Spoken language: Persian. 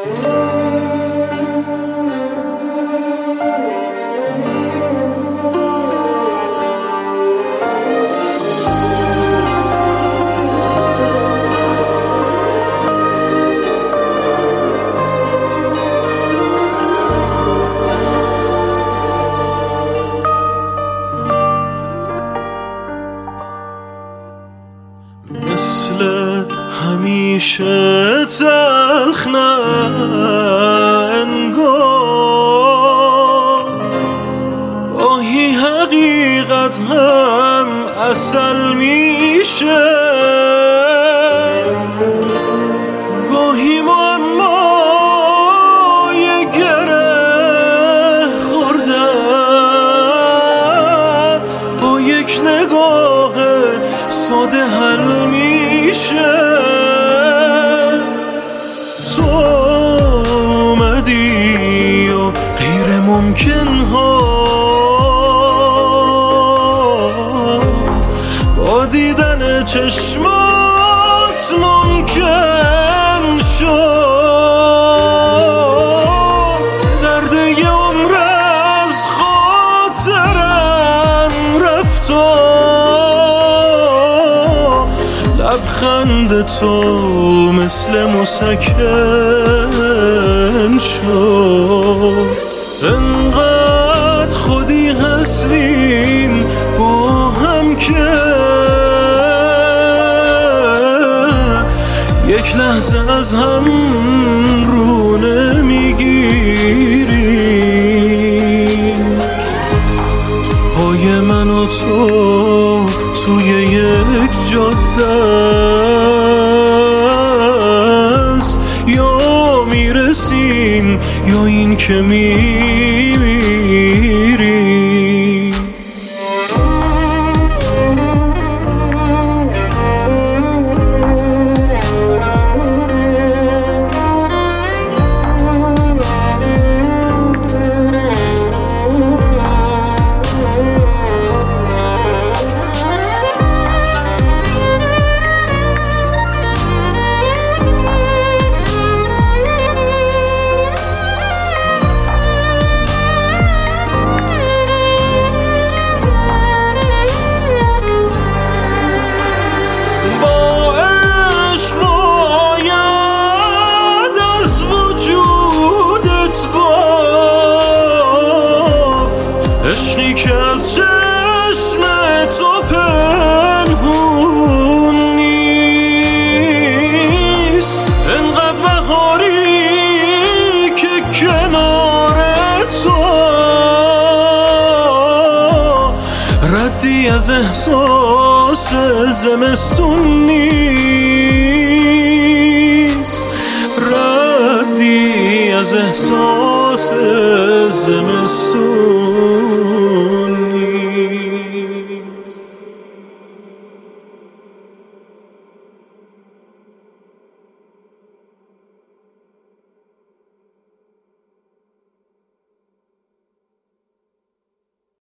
مثل همیشه تلخ انگار، گاهی حقیقت هم عسل میشه، گاهی معمای گره خوردن با یک نگاه ساده حل میشه. تو اومدی و غیر ممکن ها با دیدن چشمات ممکن شد. درد یه عمر از خاطرم رفت و لبخند تو مثل مسکن شد. انقدر خودی هستیم با هم که یک لحظه از هم رو نمیگیریم. پای من و تو توی یک جاده است، یا میرسیم یا این که میمیریم. عشقی که از چشم تو پنهون نیست، انقدر بهاری که کنار تو ردی از احساس زمستون نیست، ردی از احساس زمستون.